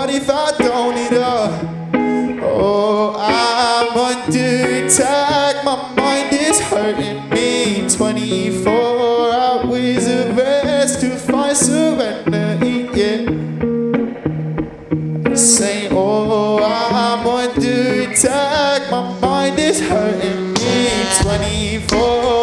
What if I don't need her? Oh, I'm under attack. My mind is hurting me. 24 hours of rest to find serenity, yeah. Say, oh, I'm under attack. My mind is hurting me. 24